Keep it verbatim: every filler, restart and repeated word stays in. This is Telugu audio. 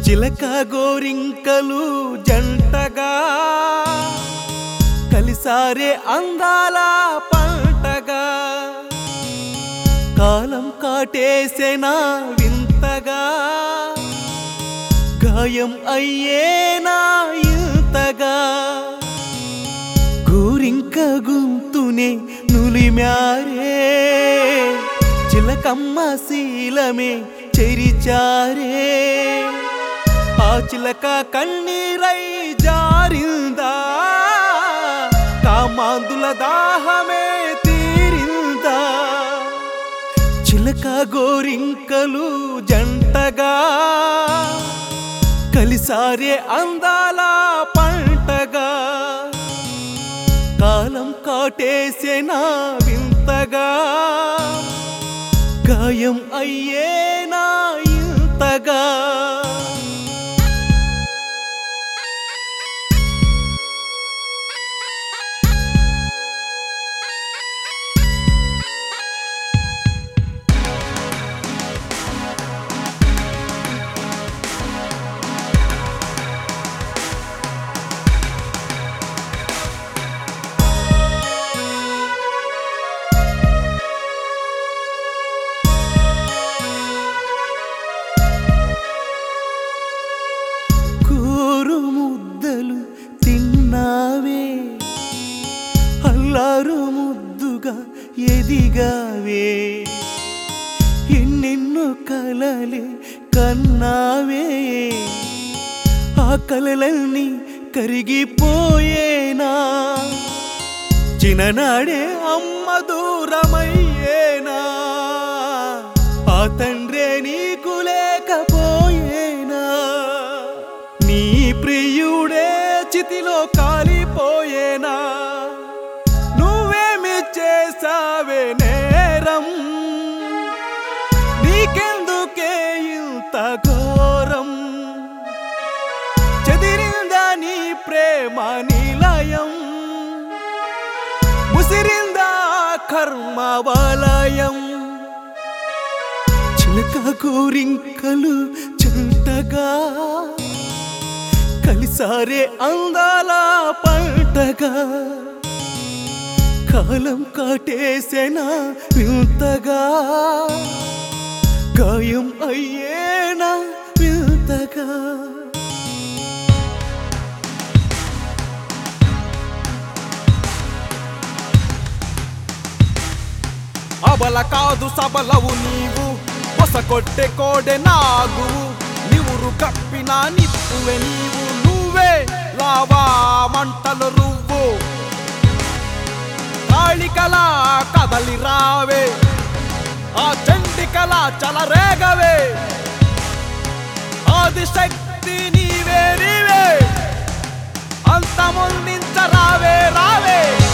చిలక గోరింకలు జంటగా కలిసారే అందాల పంటగా కాలం కాటేసేనా వింతగా గాయం అయ్యేనా ఇంతగా గోరింక గుంతునే నులిమ్యారే చిలకమ్మ శీలమే చెరిచారే ఆ చిలక కన్నీరై జారిందా కామాందుల దాహమే తీరిందా చిలక గోరింకలు జంటగా కలిసారే అందాల పంటగా కాలం కాటేసేనా వింతగా గాయం అయ్యేనా ఇంతగా ముద్దలు తిన్నావే అల్లారు ముద్దుగా ఎదిగావే ఎన్నెన్నో కలలే కన్నావే ఆ కలలన్నీ కరిగిపోయేనా చిన్ననాడే అమ్మ దూరమయ్యేనా ఆ తండ్రే నీకు లేకపోయేనా నీ ప్రియుడే చితిలో కాలిపోయేనా నువ్వేమి చేసావే నేరం నీకెందుకే ఇంత ఘోరం చెదిరిందా నీ ప్రేమ నిలయం ముసిరిందా కర్మ వలయం చిలక గోరింకలు జంటగా కలిసారే అందాల పంటగా కాలం కాటేసేనా వింతగా గాయం అయ్యేనా వింతగా అబల కాదు సబలవు నీవు పొసకొట్టె కోడె నాగు నివురు కప్పిన నిప్పువే నీవు నువ్వే లావా మంటలు రువ్వు కాళికలా కదలి రావే ఆ చండికలా చలరేగవే ఆదిశక్తి నీవే నీవే అంతముందించ రావే రావే